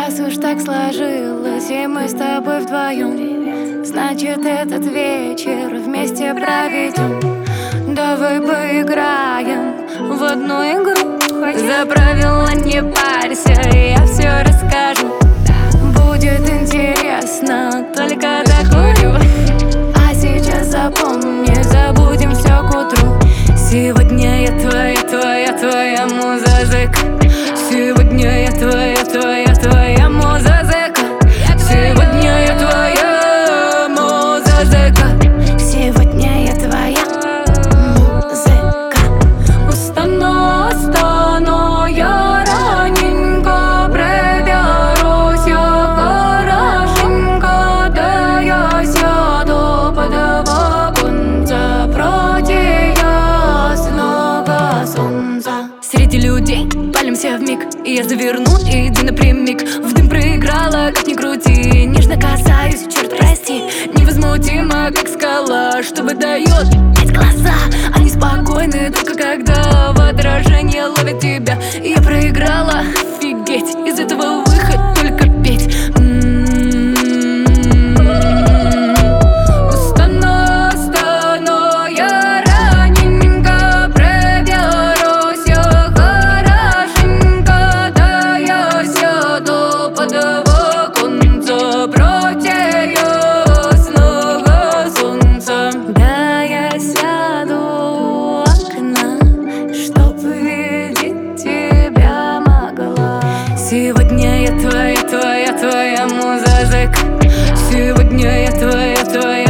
Раз уж так сложилось, и мы с тобой вдвоем, значит, этот вечер вместе проведем. Давай поиграем в одну игру. За правила не парься, я все расскажу. Будет интересно, только докурю. А сейчас запомни, забудем все к утру. Сегодня я твоя муза зэка. Сегодня я твоя муза зэка. Сегодня я твоя муза зэка. Сегодня я твоя музыка. Устану я раненько, проберусь я хорошенько. Да я сяду под оконце против ясного солнца. Среди людей палимся вмиг, и я заверну, иди напрямик. В дым проиграла, как ни крути. Нежно касаюсь, черт прости. Невозмутимо, как скала, что выдает пять глаза. Они спокойны, только когда в отражении ловят тебя. Я проиграла, офигеть, из этого выход только петь. Устану я раненько, проберусь я хорошенько. Да я сяду под оконце против ясного солнца. Да я сяду у окна, чтоб видеть тебя могла. Сегодня я твоя муза зэка. Сегодня я твоя